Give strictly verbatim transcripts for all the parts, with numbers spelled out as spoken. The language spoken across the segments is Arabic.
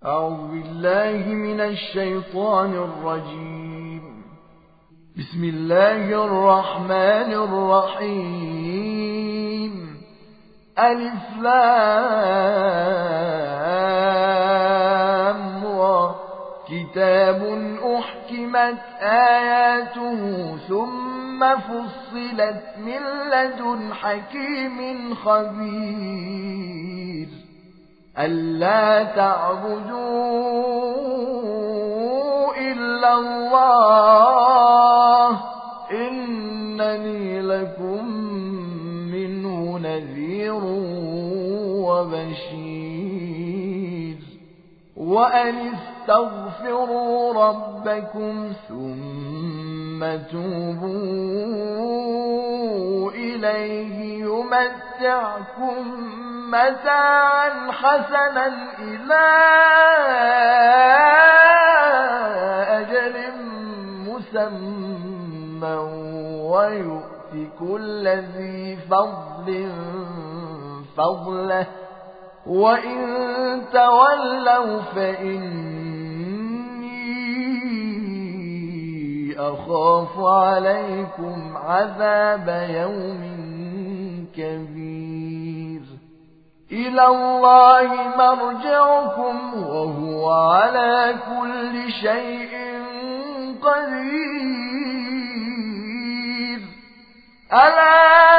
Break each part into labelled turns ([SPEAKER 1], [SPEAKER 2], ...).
[SPEAKER 1] أعوذ بالله من الشيطان الرجيم. بسم الله الرحمن الرحيم. ألف لام را. كتاب أحكمت آياته ثم فصلت من لدن حكيم خبير. ألا تعبدوا إلا الله إنني لكم منه نذير وبشير. وأن استغفروا ربكم ثم توبوا إليه يمتعكم متاعا حسنا إلى أجل مسمى ويؤت كل ذي فضل فضله وإن تولوا فإني أخاف عليكم عذاب يوم كبير. إلى الله مرجعكم وهو على كل شيء قدير. ألا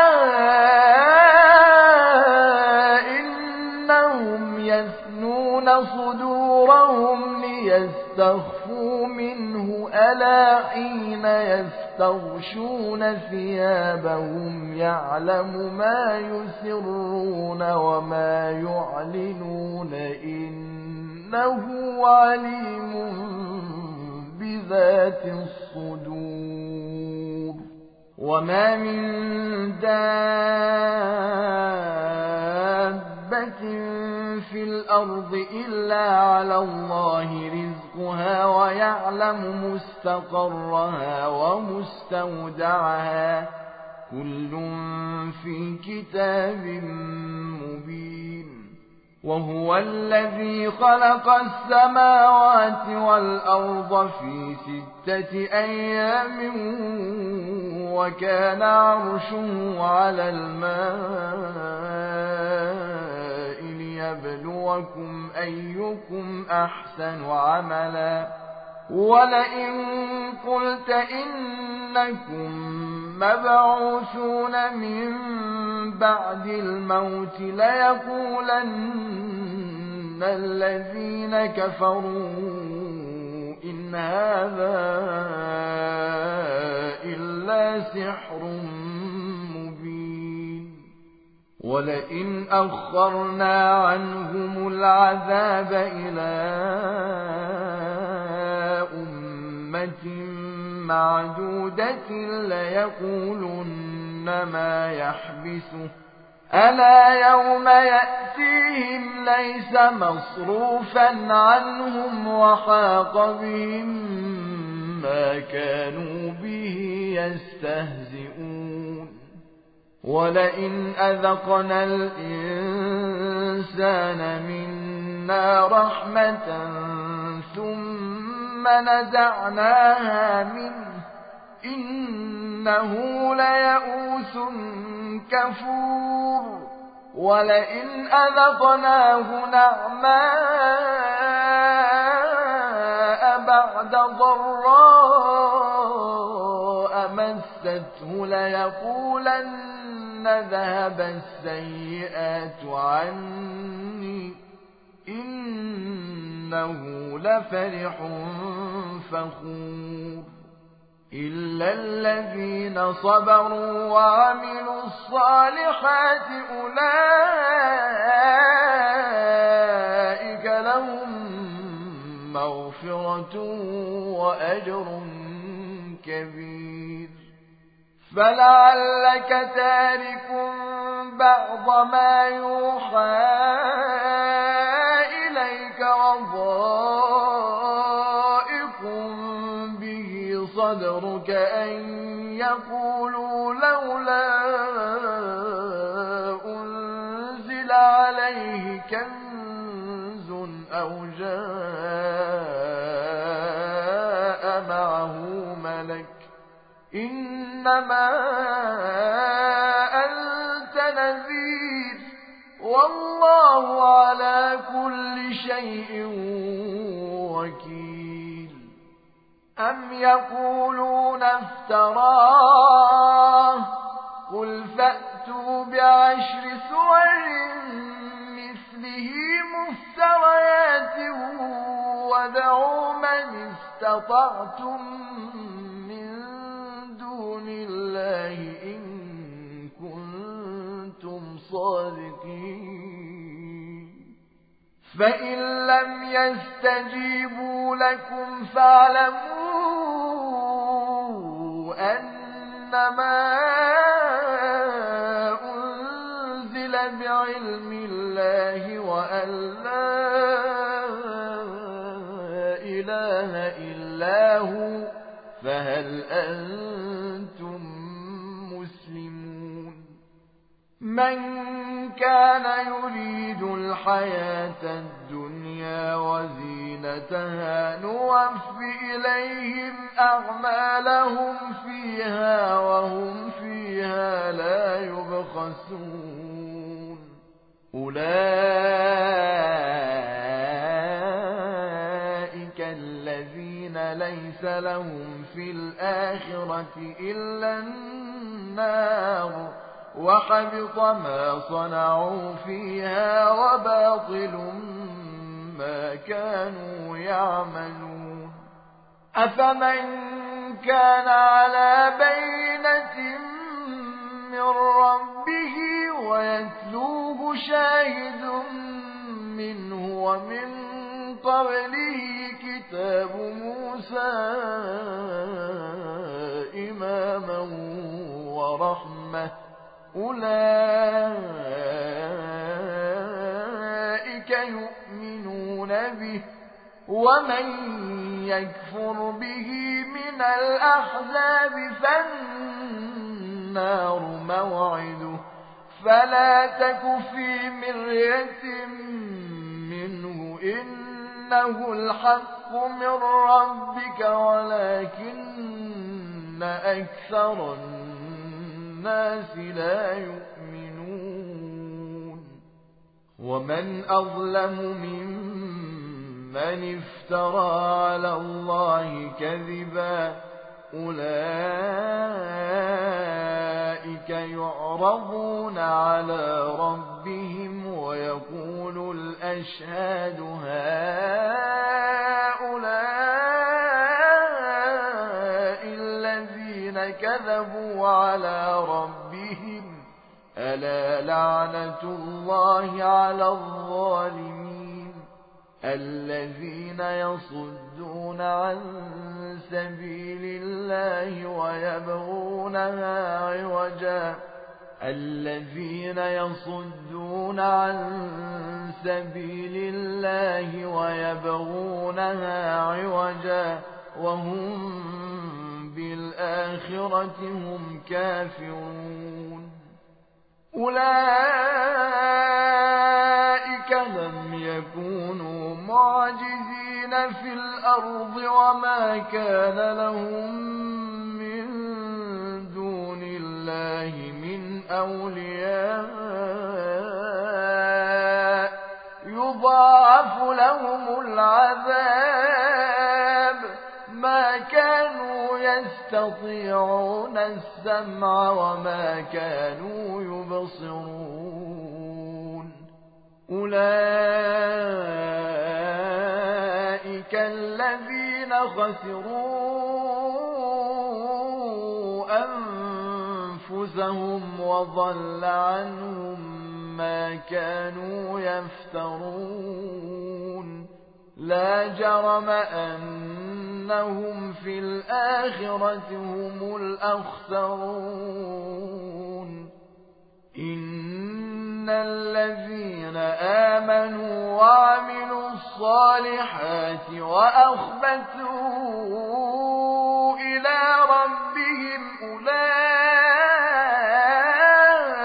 [SPEAKER 1] إنهم يثنون صدورهم ليستخفوا منه ألا حين يستغشون ثيابهم يعلم ما يسرون وما يعلنون إنه عليم بذات الصدور. وما من دابة في الأرض إلا على الله رزقها ويعلم مستقرها ومستودعها كل في كتاب مبين. وهو الذي خلق السماوات والأرض في ستة أيام وكان عرشه على الماء ليبلوكم أيكم أحسن عملا. ولئن قلت إنكم مبعوثون من بعد الموت ليقولن الذين كفروا إن هذا إلا سحر مبين. ولئن أخرنا عنهم العذاب إلى أمة معدودة ليقولن ما يحبسه ألا يوم يأتيهم ليس مصروفا عنهم وحاق بهم ما كانوا به يستهزئون. ولئن أذقنا الإنسان منا رحمة ثم نزعناها منه إنه ليئوس كفور. ولئن أذقناه نعماء بعد ضراء مسته ليقولن ذهب السيئات عني إنه لفرح فخور. إلا الذين صبروا وعملوا الصالحات أولئك لهم مغفرة وأجر كبير. فلعلك تارك بعض ما يوحى إليك وضائق به صدرك أن يقولوا لولا أنزل عليه كنز أو جاء معه ملك إنما أنت نذير والله على كل شيء وكيل. أم يقولون افتراه قل فأتوا بعشر سور مثله مفتريات ودعوا من استطعتم من دون الله إن كنتم صادقين. فإن لم يستجيبوا لكم فاعلموا أنما أنزل بعلم الله وأن لا إله إلا هو فهل أنتم مسلمون. من كان يريد الحياة الدنيا وزينتها نوفِ إليهم أعمالهم فيها وهم فيها لا يبخسون. أولئك الذين ليس لهم في الآخرة إلا النار وحبط ما صنعوا فيها وباطل ما كانوا يعملون. أفمن كان على بينة من ربه ويتلوه شاهد منه ومن قبله كتاب موسى إماما ورحمة أولئك يؤمنون به ومن يكفر به من الأحزاب فالنار موعده فلا تك في مرية منه إنه الحق من ربك ولكن أكثر الناس لا يؤمنون. ومن أظلم ممن افترى على الله كذبا أولئك يعرضون على ربهم ويقول الأشهاد هؤلاء الذين كذبوا على ربهم ألا لعنة الله على الظالمين الذين يصدون عن سبيل الله ويبغونها عوجا الذين يصدون عن سبيل الله ويبغونها عوجا وهم بالآخرة هم كافرون. أولئك لم يكونوا معجزين في الأرض وما كان لهم من دون الله من أولياء يضاعف لهم العذاب ما كانوا يستطيعون السمع وما كانوا يبصرون. أولئك الذين خسروا أنفسهم وضل عنهم ما كانوا يفترون. لا جرم أنهم في الآخرة هم الأخسرون. إن الذين آمنوا وعملوا الصالحات وأخبتوا إلى ربهم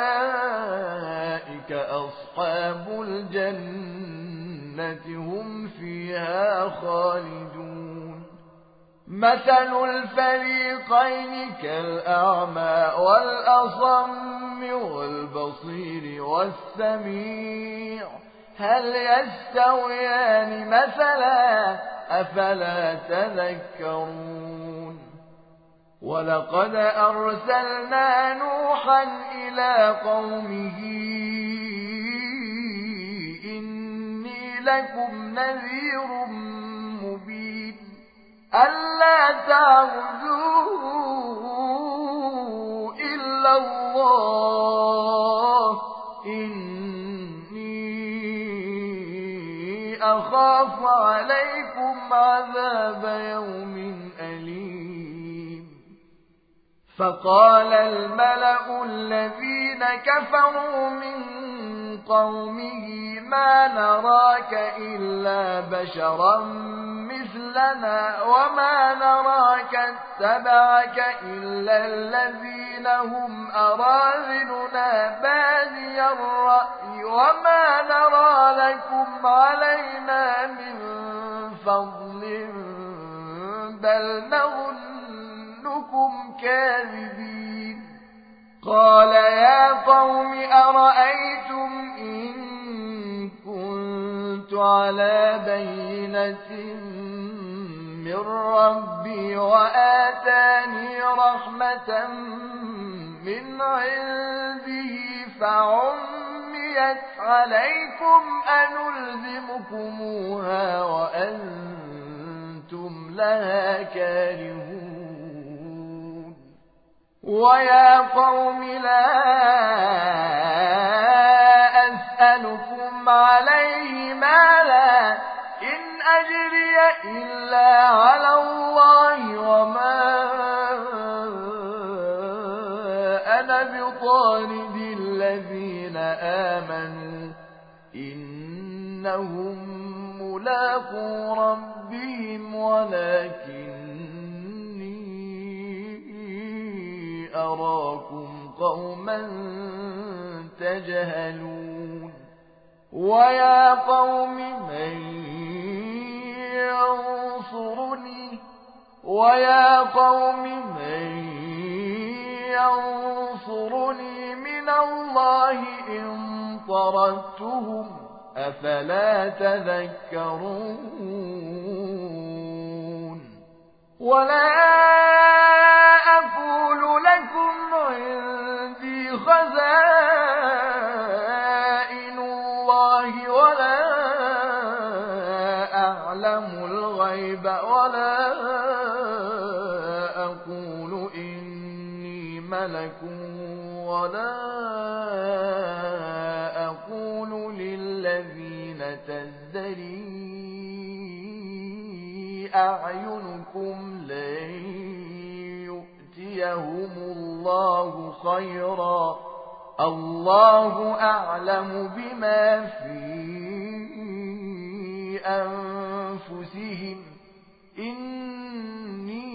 [SPEAKER 1] أولئك أصحاب الجنة هم فيها خالدون مثل الفريقين كالأعمى والأصم والبصير والسميع هل يستويان مثلا أفلا تذكرون ولقد أرسلنا نوحا إلى قومه إني لكم نذير مبين ألا تعبدوا إلا الله إني أخاف عليكم عذاب يوم أليم فقال الملأ الذين كفروا من قومه ما نراك إلا بشرا مثلنا وما نراك اتبعك إلا الذين هم أراذلنا بادي الرأي وما نرى لكم علينا من فضل بل نظنكم كاذبين قال يا قوم أرأيتم إن كنت على بينة من ربي وآتاني رحمة من عنده فعميت عليكم أنلزمكموها وأنتم لها كارهون ويا قوم لا أسألكم عليه مالا إن أجري إلا على الله وما أنا بطارد الذين آمنوا إنهم ملاقو ربهم ولكني أراكم قوما تجهلون ويا قوم من ينصرني ويا قوم من ينصرني من الله إن طردتهم أفلا تذكرون ولا أقول لكم عندي خزائن الله ولا أعلم الغيب ولا أقول إني ملك ولا أقول للذين تزدري أعينكم لن يؤتيهم الله خيرا الله أعلم بما في أنفسهم إني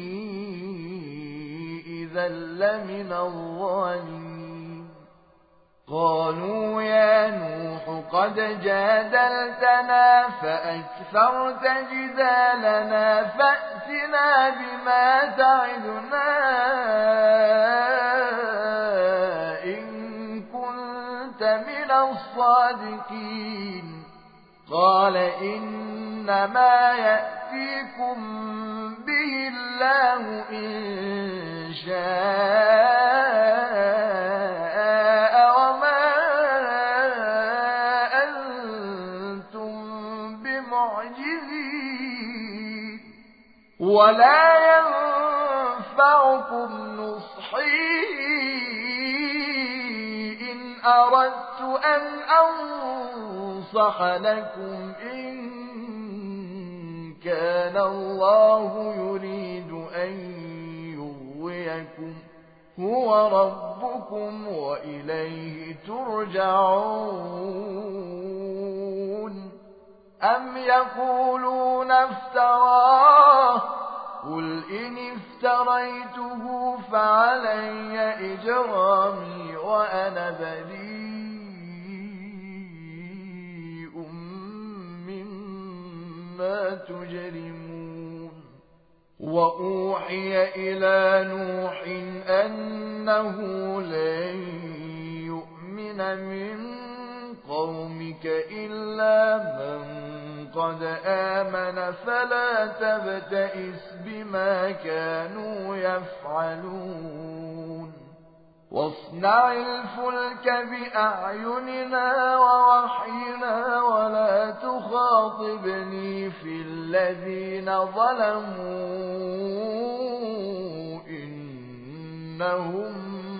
[SPEAKER 1] إذا لمن الظالمين قالوا يا نوح قد جادلتنا فأكثرت جدالنا فأتنا بما تعدنا إن كنت من الصادقين قال إنما يأتيكم به الله إن شاء وما أنتم بمعجزين ولا ينفعكم نصحي إن أردت أن أنصح لكم إن كان الله يريد أن يغويكم هو ربكم وإليه ترجعون أم يقولون افتراه قل إن افتريته فعلي إجرامي وأنا بريء بما تجرمون وأوحي إلى نوح أنه لن يؤمن من قومك إلا من قد آمن فلا تبتئس بما كانوا يفعلون واصنع الفلك بأعيننا ووحينا ولا تخاطبني في الذين ظلموا إنهم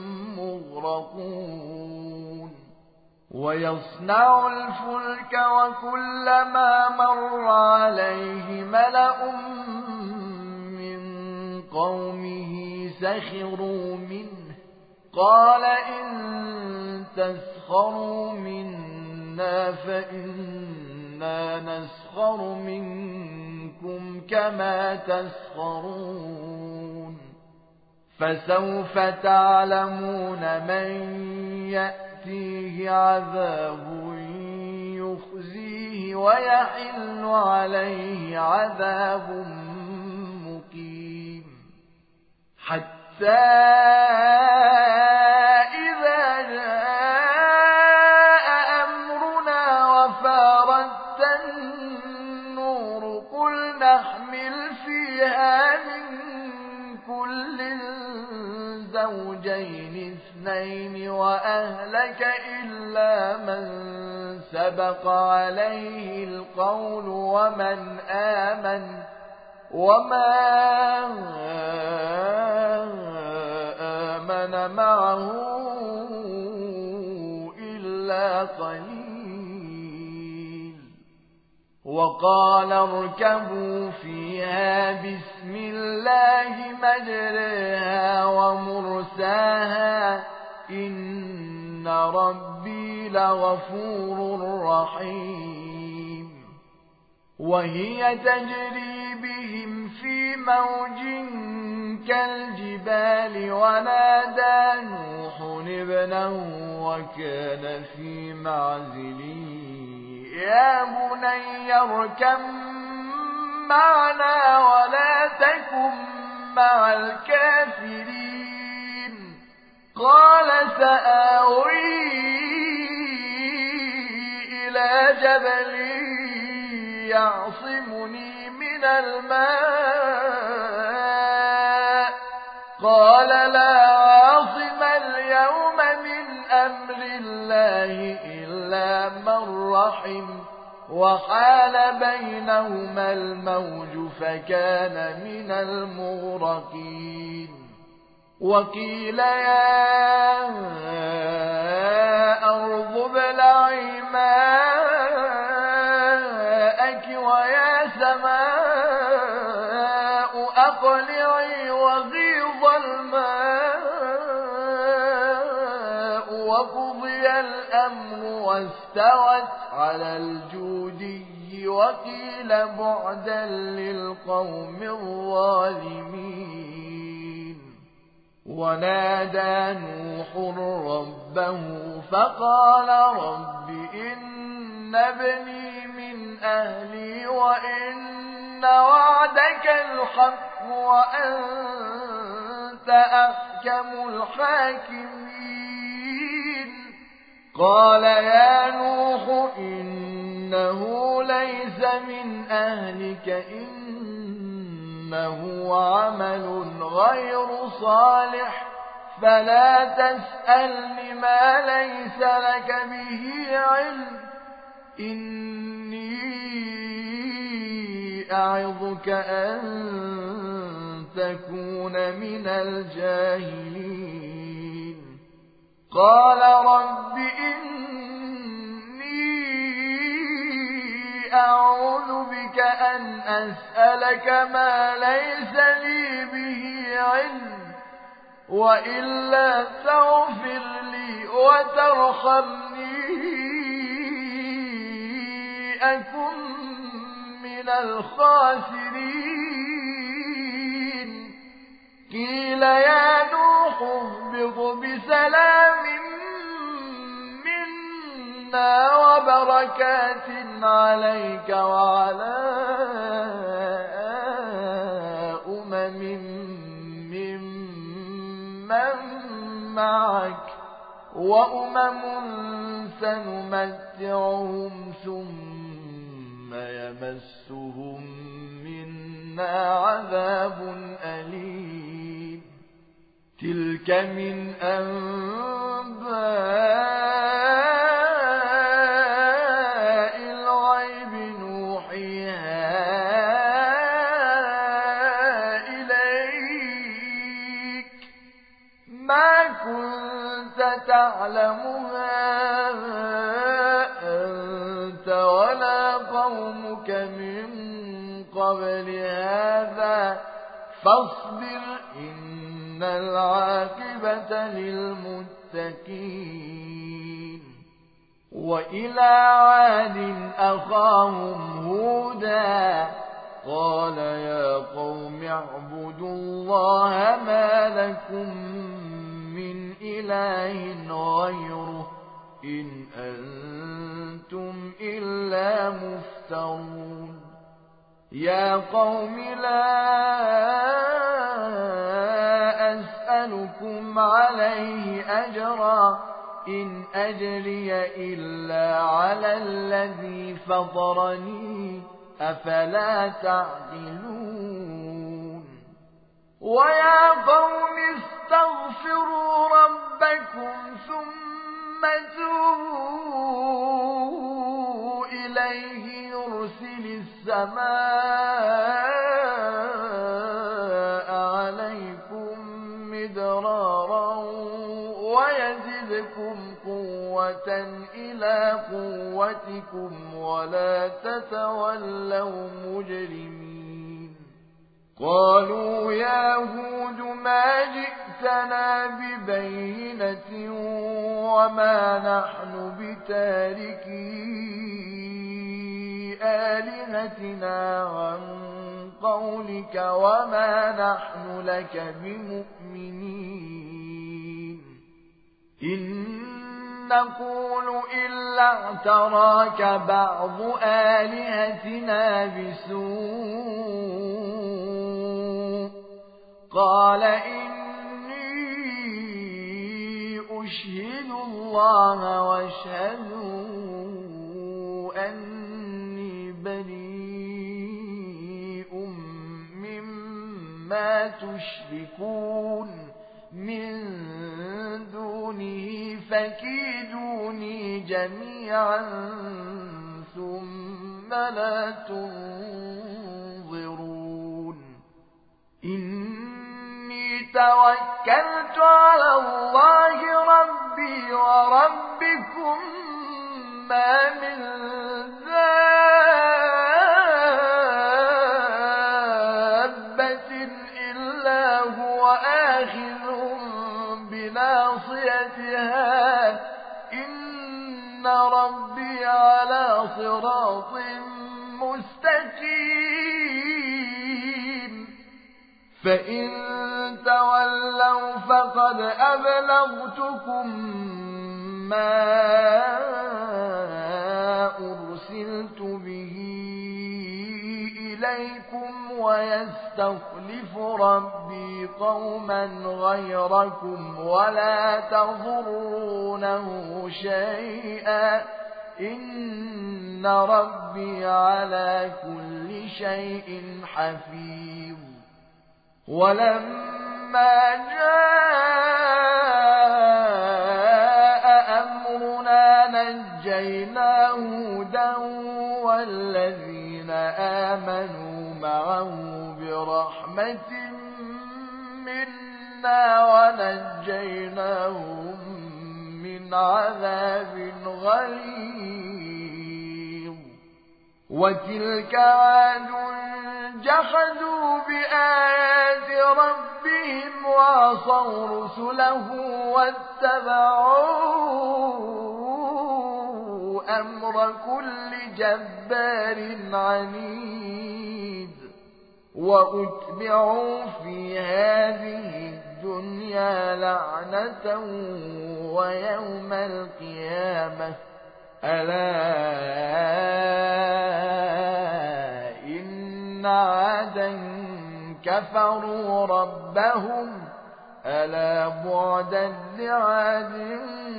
[SPEAKER 1] مغرقون ويصنع الفلك وكلما مر عليه ملأ من قومه سخروا منه قال إن تسخروا منا فإنا نسخر منكم كما تسخرون فسوف تعلمون من يأتيه عذاب يخزيه ويحل عليه عذاب مقيم حتى إذا جاء أمرنا وفارت النور قل نحمل فيها من كل زوجين اثنين وأهلك إلا من سبق عليه القول ومن آمن وما آمن معه إلا قليل وقال اركبوا فيها بسم الله مجريها ومرساها إن ربي لغفور رحيم وهي تجري بهم في موج كالجبال ونادى نوح ابنه وكان في معزل يا بني اركب معنا ولا تكن مع الكافرين قال سآوي إلى جبل يعصمني من الماء قال لا عاصم اليوم من أمر الله إلا من رحم وحال بينهما الموج فكان من المغرقين وقيل يا أرض ابلعي ماءك ويا سماء أقلعي وغيض الماء وقضي الأمر واستوت على الجودي وقيل بعدا للقوم الظالمين ونادى نوح ربه فقال رب إن ابني من أهلي وإن وعدك الحق وأنت أحكم الحاكمين قال يا نوح إنه ليس من أهلك إنه عمل غير صالح فلا تسألني ما ليس لك به علم إني أعظك أن تكون من الجاهلين قال رب إني أعوذ بك أن أسألك ما ليس لي به علم وإلا تغفر لي وترحمني أكن من الخاسرين قيل يا نوح اهبط بسلام منا وبركات عليك وعلى وأمم سنمتعهم ثم يمسهم منا عذاب أليم تلك من أنباء الغيب نوحيها إليك ما كنت تعلمها أنت ولا قومك من قبل هذا فاصبر إن العاقبة للمتقين وإلى عاد أخاهم هودا قال يا قوم اعبدوا الله ما لكم من إله غيره إن أنتم إلا مفترون يا قوم لا أسألكم عليه أجرا إن أجري إلا على الذي فطرني أفلا تعقلون ويا قوم استغفروا ربكم ثم توبوا إليه يرسل السماء عليكم مدرارا ويزدكم قوة إلى قوتكم ولا تتولوا مجرمين قالوا يا هود ما جئتنا ببينة وما نحن بتاركي آلهتنا عن قولك وما نحن لك بمؤمنين إن نقول إلا اعتراك بعض آلهتنا بسوء قال إني أشهد الله واشهدوا أني بريء مما تشركون من دونه فكيدوني جميعا ثم لا تنظرون إني توكلت على الله ربي وربكم ما من دابة إلا هو آخذ بناصيتها إن ربي على صراط مستقيم فإن تولوا فقد أبلغتكم ما أرسلت به إليكم ويستخلف ربي قوما غيركم ولا تضرونه شيئا إن ربي على كل شيء حفيظ ولما جاء أمرنا نجينا هودا والذين آمنوا معه برحمة منا ونجيناهم من عذاب غليظ وتلك عاد جحدوا بآيات ربهم وعصوا رسله واتبعوا أمر كل جبار عنيد وأتبعوا في هذه الدنيا لعنة ويوم القيامة ألا إن عادا كفروا ربهم ألا بعدا لعاد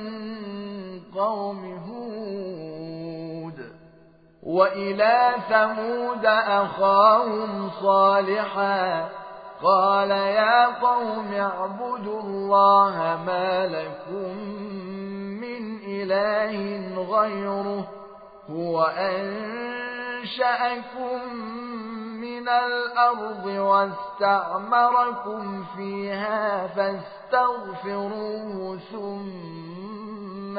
[SPEAKER 1] قوم هود وإلى ثمود أخاهم صالحا قال يا قوم اعبدوا الله ما لكم من إله غيره هو أنشأكم من الأرض واستعمركم فيها فاستغفروه ثم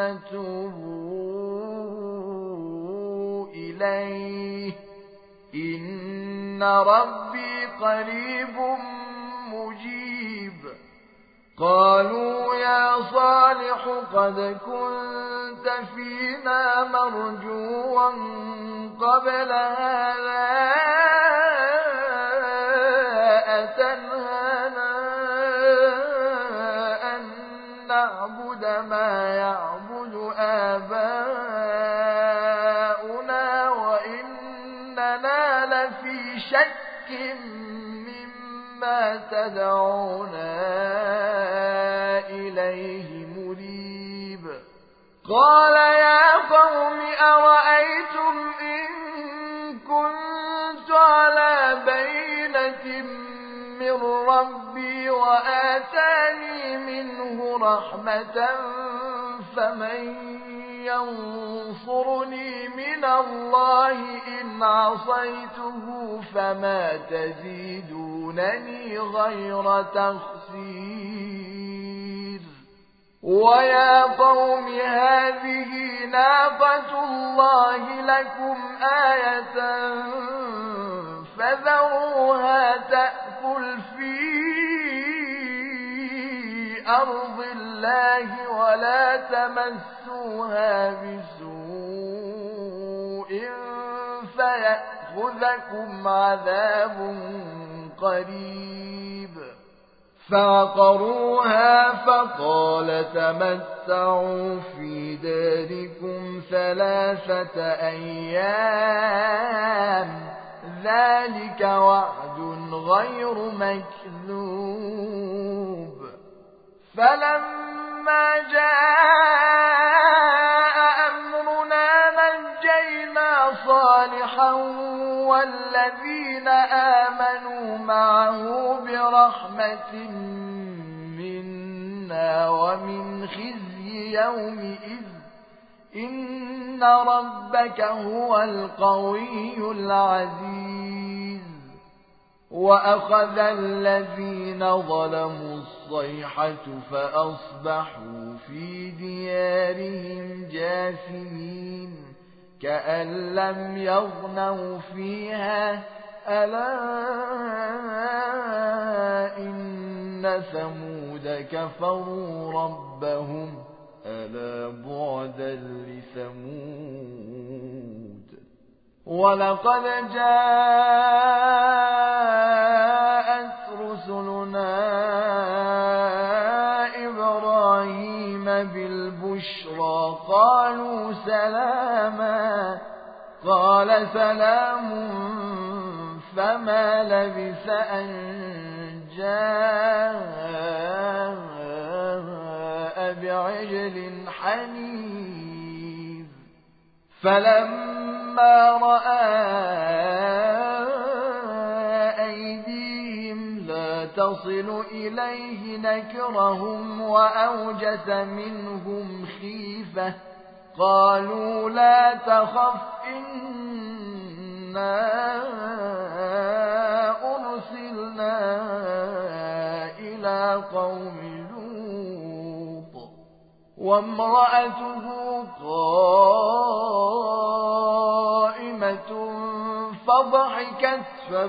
[SPEAKER 1] توبوا إليه إن ربي قريب مجيب قالوا يا صالح قد كنت فينا مرجوا قبل هذا أتنهانا أن نعبد ما يعبد آباؤنا وإننا لفي شك مما تدعونا إليه مريب قال يا قوم أرأيتم إن كنت على بينة من ربي وآتاني منه رحمة فمن ينصرني من الله إن عصيته فما تزيدونني غير تخسير ويا قوم هذه ناقة الله لكم آية فذروها تأكل في أرض الله ولا تمسوها بسوء فيأخذكم عذاب قريب فعقروها فقال تمتعوا في داركم ثلاثة أيام ذلك وعد غير مكذوب فلما جاء أمرنا نجينا صالحا والذين آمنوا معه برحمة منا ومن خزي يومئذ إن ربك هو القوي العزيز وأخذ الذين ظلموا الصيحة فأصبحوا في ديارهم جاثمين كأن لم يغنوا فيها ألا إن ثمود كفروا ربهم ألا بعدا لثمود ولقد جاءت رسلنا إبراهيم بالبشرى قالوا سلاما قال سلام فما لبث أن جاء بعجل حنيذ فلما رأى أيديهم لا تصل إليه نكرهم وأوجس منهم خيفة قالوا لا تخف إنا أرسلنا إلى قوم لوط وامرأته قائمة فضحكت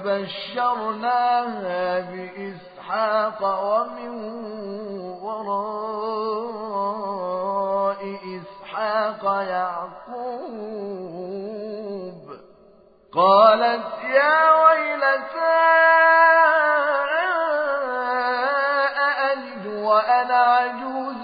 [SPEAKER 1] فبشرناها بإسحاق ومن وراء إسحاق يعقوب قالت يا ويلتى أألد وأنا عجوز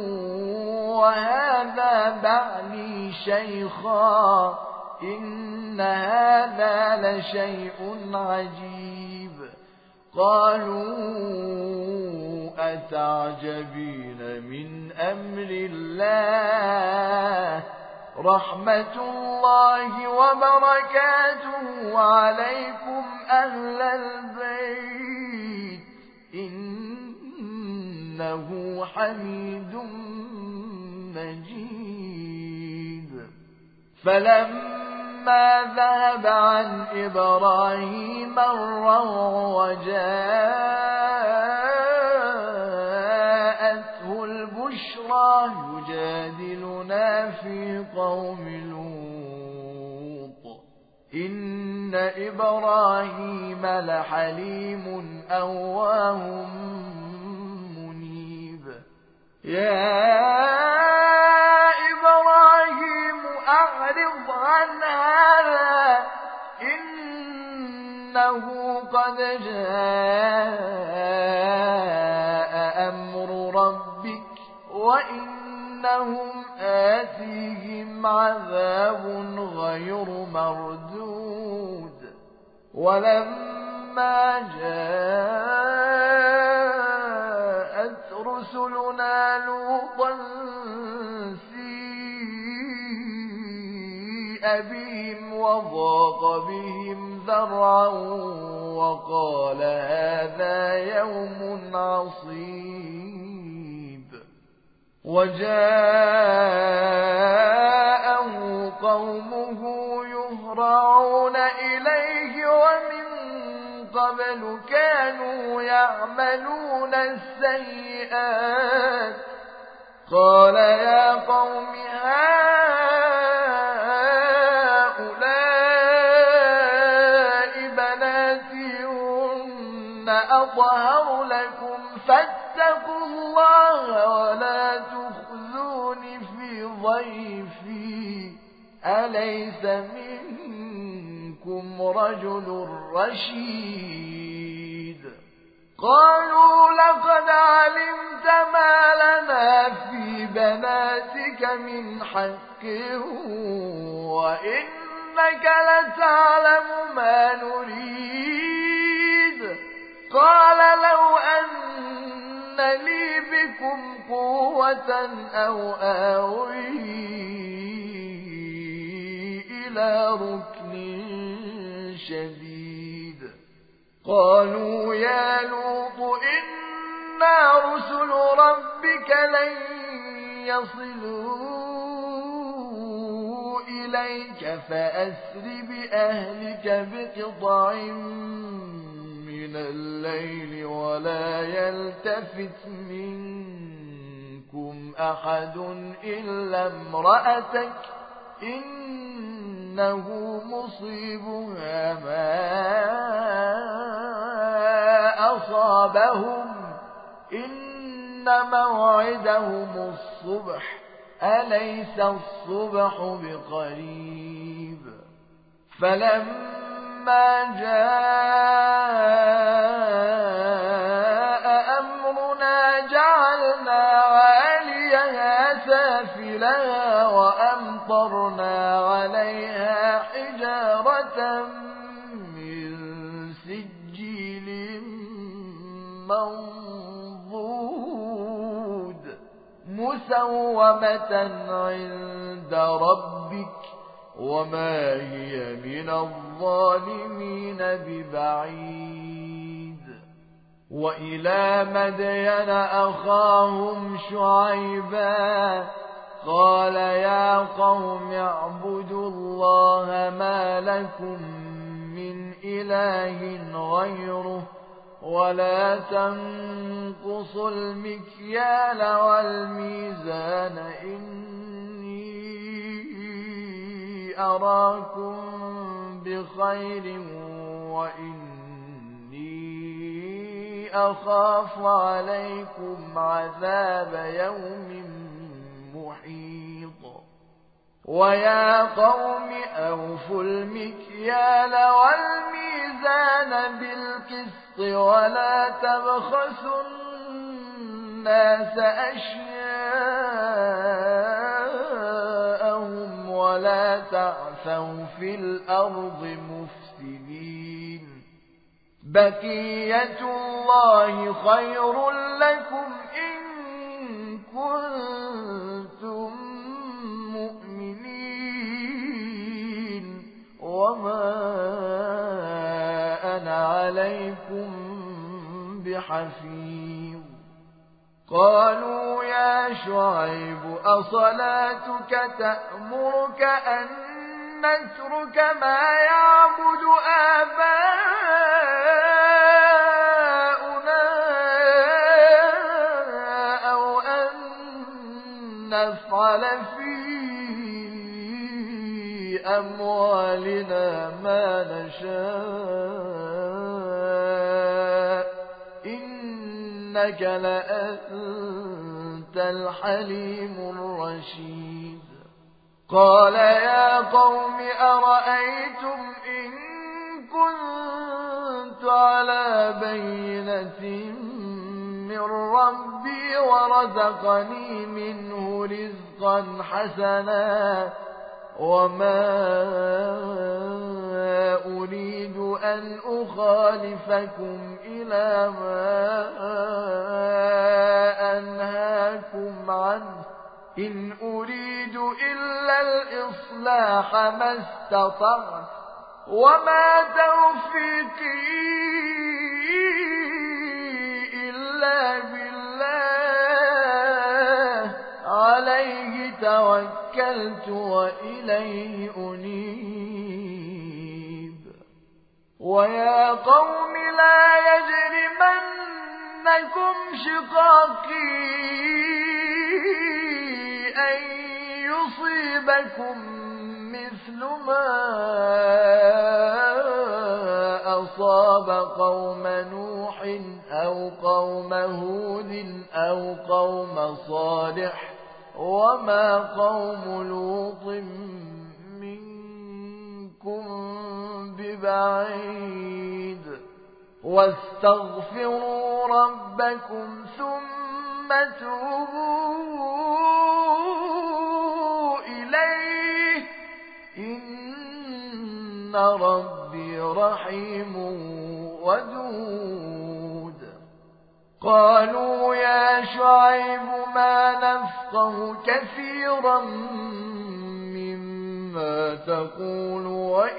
[SPEAKER 1] وهذا بعلي شيخا إن هذا لشيء عجيب قالوا أتعجبين من أمر الله رحمة الله وبركاته عليكم أهل البيت إنه حميد مجيد. فلما ذهب عن إبراهيم الروع وجاءته البشرى يجادلنا في قوم لوط إن إبراهيم لحليم أواه منيب. يا إبراهيم أعرض عن هذا إنه قد جاء أمر ربك وإنهم آتيهم عذاب غير مردود. ولما جاءت رسلنا لوطا سيء بهم وضاق بهم ذرعا وقال هذا يوم عصيب. وجاءه قومه يهرعون إليه ومن قبل كانوا يعملون السيئات قال يا قوم هؤلاء بناتي هن أطهر لكم فاتقوا الله ولا تخزون في ضيفي أليس منكم رجل رشيد. قالوا لقد علمت ما لنا في بناتك من حق وإنك لتعلم ما نريد. قال لو أن لي بكم قوة أو آوي إلى ركن شديد. قالوا يا لوط إنا رسل ربك لن يصلوا إليك فأسر بأهلك بقطع من الليل ولا يلتفت منكم أحد إلا امرأتك إنه مصيبها ما أصابهم إن موعدهم الصبح أليس الصبح بقريب. فلما جاء أمرنا جعلنا عاليها سافلها وأمطرنا عليها حجارة من سجيل منضود مسومة عند ربك وما هي من الظالمين ببعيد. وإلى مدين أخاهم شعيبا قال يا قوم اعبدوا الله ما لكم من إله غيره ولا تنقصوا المكيال والميزان إني أراكم بخير وإني أخاف عليكم عذاب يوم محيط. ويا قوم أوفوا المكيال والميزان بالقسط ولا تبخسوا الناس أشياءهم ولا تعثوا في الأرض مفسدين بقية الله خير لكم إن كنتم مؤمنين وما أنا عليكم بحفيظ قالوا يا شعيب أصلاتك تأمرك أن نترك ما يعبد آباؤنا أو أن نفعل في أموالنا ما نشاء إنك لأنت الحليم الرشيد قال يا قوم أرأيتم إن كنت على بينة من ربي ورزقني منه رزقا حسنا وما أريد أن أخالفكم إلى ما أنهاكم عنه إن أريد إلا الإصلاح ما استطعت وما توفيقي إلا بالله عليه توكلت وإليه أنيب ويا قوم لا يجرمنكم شقاقي أن يصيبكم مثل ما أصاب قوم نوح أو قوم هود أو قوم صالح وما قوم لوط منكم ببعيد واستغفروا ربكم ثم توبوا إليه إن ربي رحيم ودود قالوا يا شعيب ما نفقه كثيرا مما تقول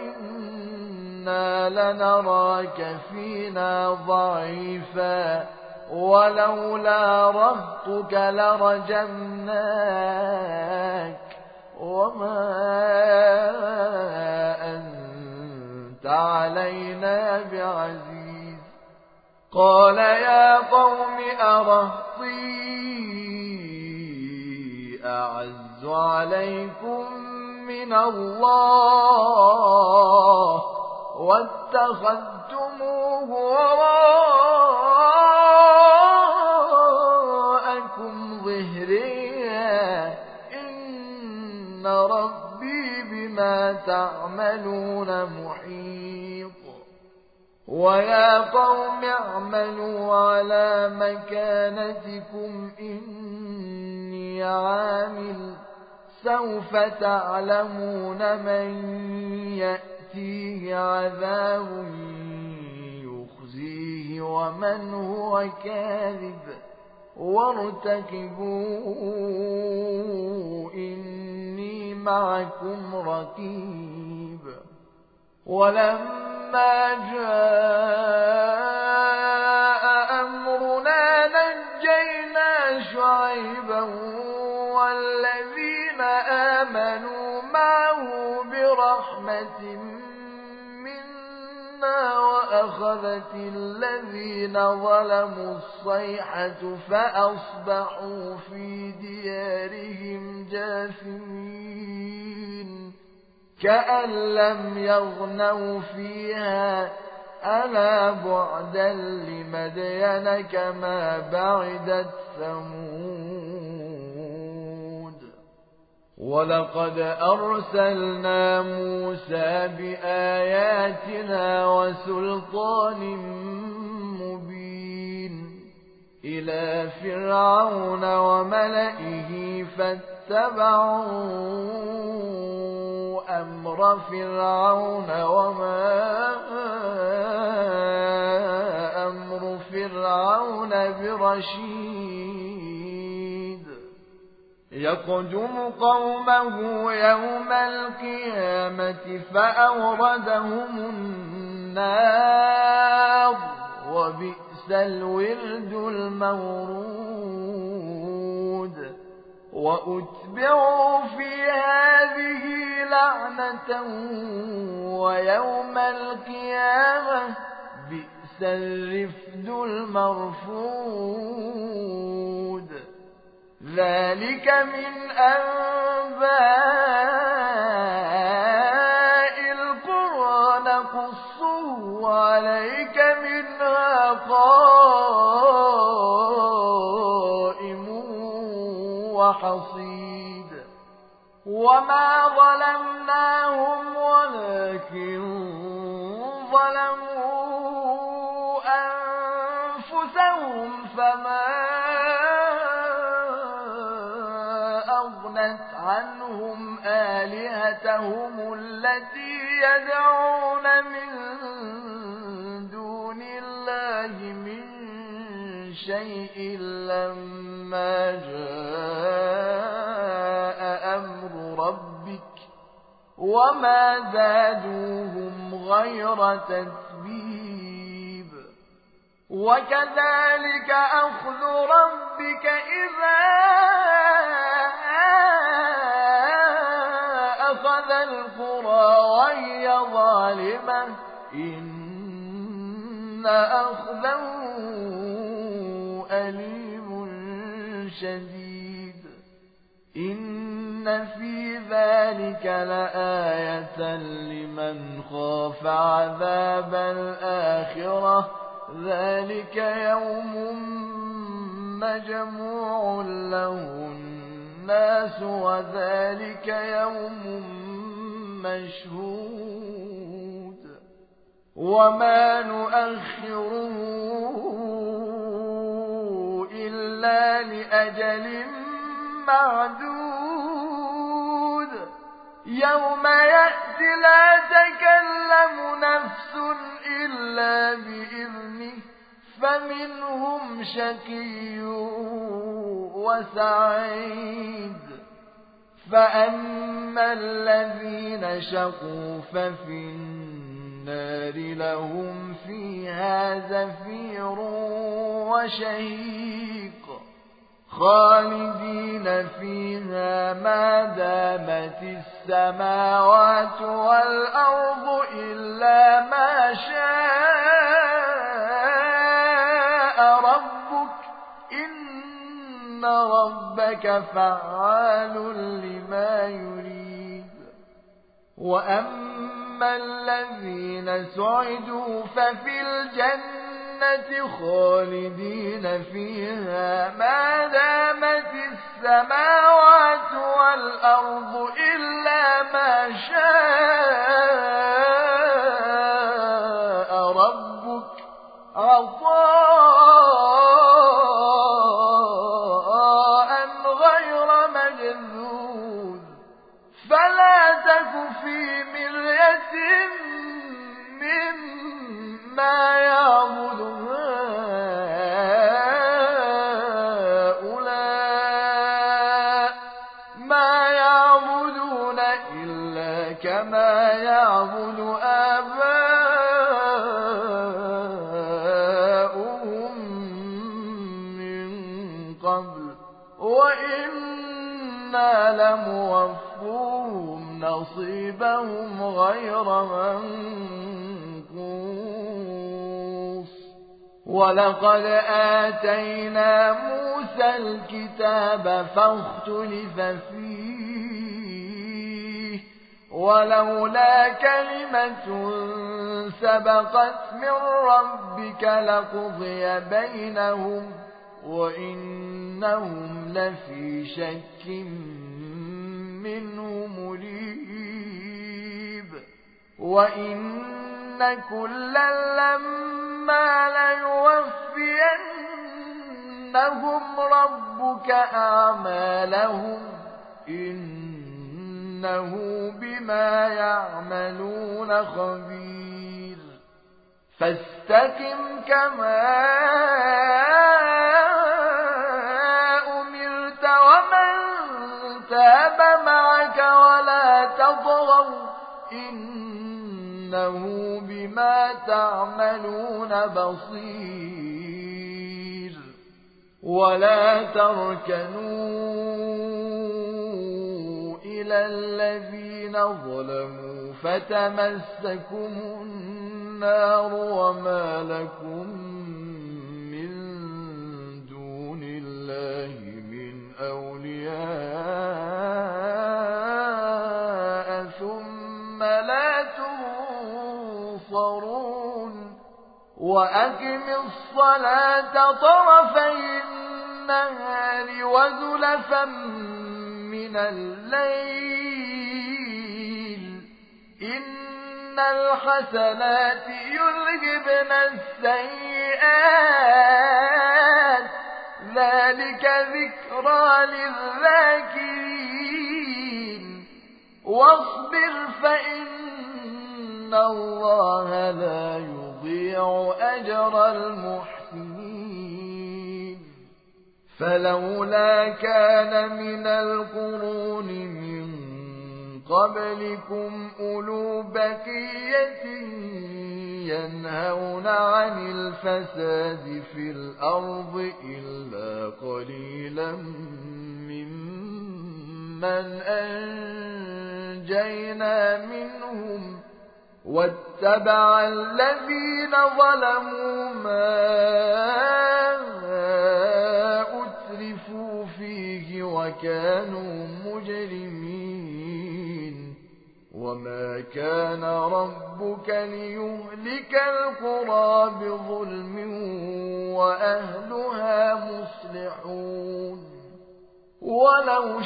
[SPEAKER 1] وإنا لنراك فينا ضعيفا ولولا رهطك لرجمناك وما أنت علينا بعزيز قال يا قوم أرهطي أعز عليكم من الله واتخذتموه وراءكم ظهريا إن ربي بما تعملون محيط ويا قوم اعملوا على مكانتكم إني عامل سوف تعلمون من يأتيه عذاب يخزيه ومن هو كاذب وارتكبوا إني معكم رقيب ولما جاء أمرنا نجينا شعيبا والذين آمنوا معه برحمة منا وأخذت الذين ظلموا الصيحة فأصبحوا في ديارهم جاثمين كأن لم يغنوا فيها ألا بعدا لمدين كما بعدت ثمود ولقد أرسلنا موسى بآياتنا وسلطان مبين إلى فرعون وملئه فاتبعوا أمر فرعون وما فرعون برشيد يقدم قومه يوم القيامة فأوردهم النار وبئس الورد المورود وأتبعوا في هذه لعنة ويوم القيامة بئس الرفد المرفود ذلك من أنباء القرى نقصه عليك منها قائم وحصيد وما ظلمناهم ولكن ظلموا أنفسهم فما أغنت عنهم آلهتهم التي يدعون من دون الله من شيء لما جاء أمر ربك وما زادوهم غير تتبيب وكذلك أخذ ربك إذا أخذ القرى وهي ظالمة إن أخذه أليم شديد إن في ذلك لآية لمن خاف عذاب الآخرة ذلك يوم مجموع له الناس وذلك يوم مشهود وما نؤخره إلا لأجل معدود يوم يأتي لا تكلم نفس إلا بإذنه فمنهم شقي وسعيد فأما الذين شقوا ففي النار لهم فيها زفير وشهيق خالدين فيها ما دامت السماوات والأرض إلا ما شاء ربك إن ربك فعال لما يريد وأما الذين سعدوا ففي الجنة خالدين فيها ما دامت السماوات والأرض إلا ما شاء ربك عطاء غير مجذوذ فلا تك في مرية مما يعبد هؤلاء ما يعبدون إلا كما يعبد آباؤهم من قبل وإنا لموفوهم نصيبهم غير منقوص ولقد آتينا موسى الكتاب فاختلف فيه ولولا كلمة سبقت من ربك لقضي بينهم وإنهم لفي شك منه مريب وإن كلا لما ليوفينهم ربك أعمالهم إنه بما يعملون خبير فاستقم كما أمرت ومن تاب معك ولا تطغوا إنه بما تعملون بصير ولا تركنوا إلى الذين ظلموا فتمسكم النار وما لكم من دون الله من أولياء ثم لا تنصرون وأقم الصلاة طرفي النهار وزلفا من الليل إن الحسنات يذهبن السيئات ذلك ذكرى للذاكرين واصبر فإن الله لا يضيع أجر المحسنين فلولا كان من القرون من قبلكم أولو بقية ينهون عن الفساد في الأرض إلا قليلا ممن أنجينا منهم واتبع الذين ظلموا ما أترفوا فيه وكانوا مجرمين وما كان ربك ليهلك القرى بظلم وأهلها مصلحون ولو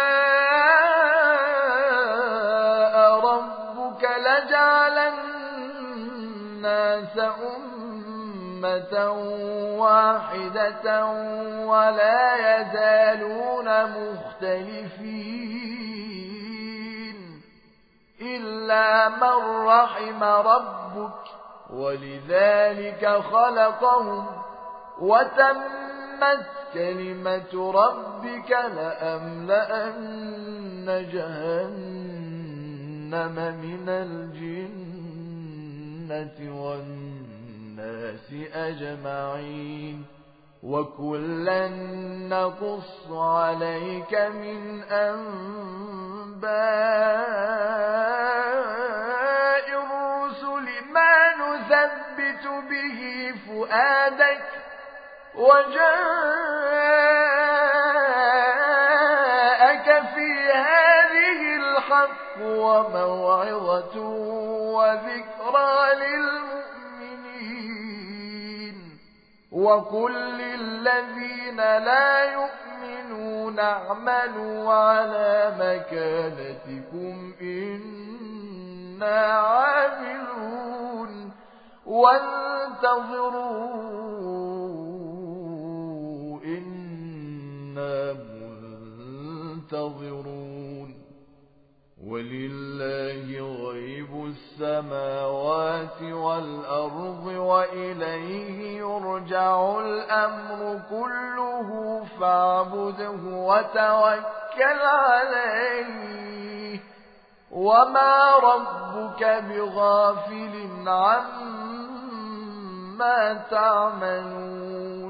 [SPEAKER 1] شاء ربك لجعل الناس أمة واحدة ولا يزالون مختلفين إلا من رحم ربك ولذلك خلقهم وتمت كلمة ربك لأملأن جهنم من الجنة والناس أجمعين وكلا نقص عليك من أنباء الرسل ما نثبت به فؤادك وجاءك في هذه الحق وموعظة وذكرى للمؤمنين وقل للذين لا يؤمنون اعملوا على مكانتكم إنا عاملون وانتظروا إنا منتظرون ولله غيب السماوات والأرض وإليه يرجع الأمر كله فاعبده وتوكل عليه وما ربك بغافل عما تعملون